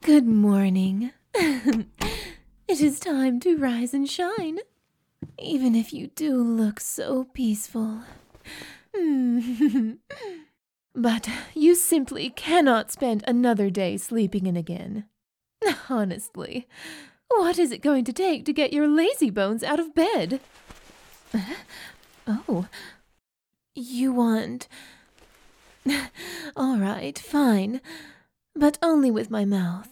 Good morning. It is time to rise and shine, even if you do look so peaceful. But you simply cannot spend another day sleeping in again. Honestly, what is it going to take to get your lazy bones out of bed? Oh, you want... All right, fine, but only with my mouth.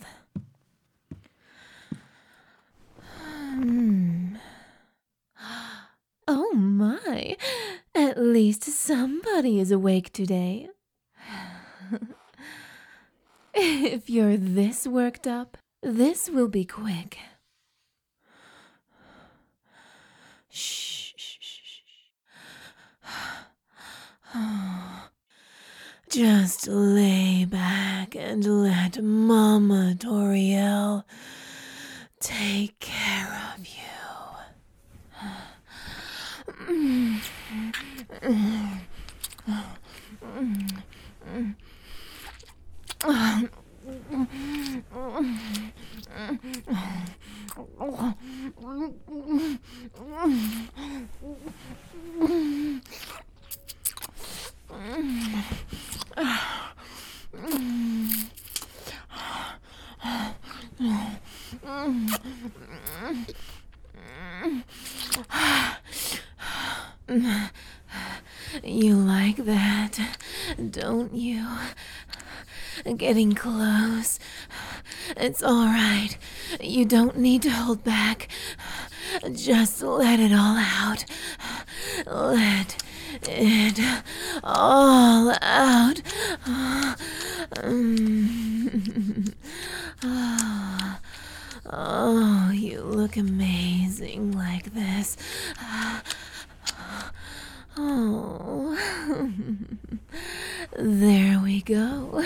Oh my, at least somebody is awake today. If you're this worked up, this will be quick. Shh, shh, shh, shh. Just lay back and let Mama Toriel take care of you. You like that, don't you? Getting close. It's all right. You don't need to hold back. Just let it all out. Let it all out. Oh, you look amazing like this. Oh, there we go.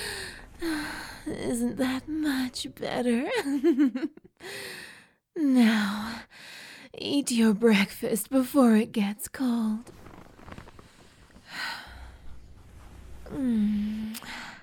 Isn't that much better? Now, eat your breakfast before it gets cold.